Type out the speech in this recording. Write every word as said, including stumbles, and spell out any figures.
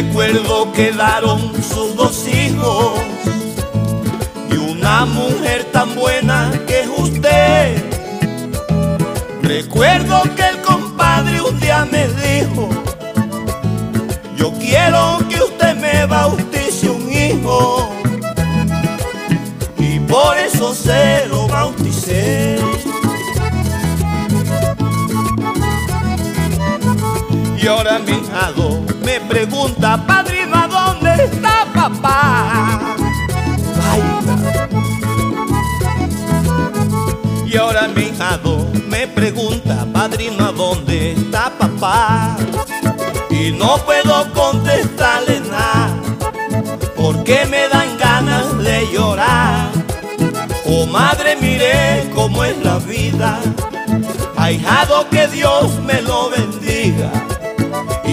Recuerdo quedaron sus dos hijos y una mujer tan buena que es usted. Recuerdo que el compadre un día me dijo: yo quiero que usted me bautice un hijo, y por eso se lo bauticé. Y ahora mi hijado me pregunta: padrino, ¿a dónde está papá? Vaya. Y ahora mi hijado me pregunta: padrino, ¿a dónde está papá? Y no puedo contestarle nada, porque me dan ganas de llorar. Oh madre, mire cómo es la vida, ahijado, que Dios me lo bendiga.